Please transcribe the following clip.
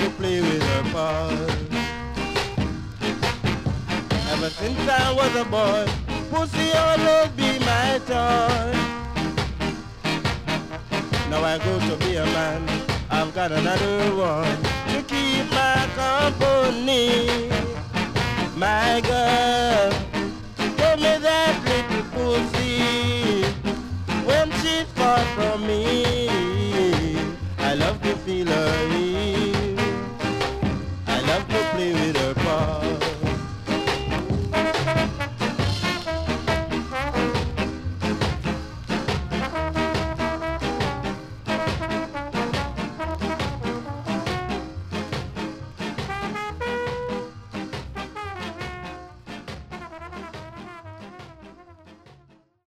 to play with her ball. Ever since I was a boy, pussy always be my toy. Now I go to be a man, I've got another one.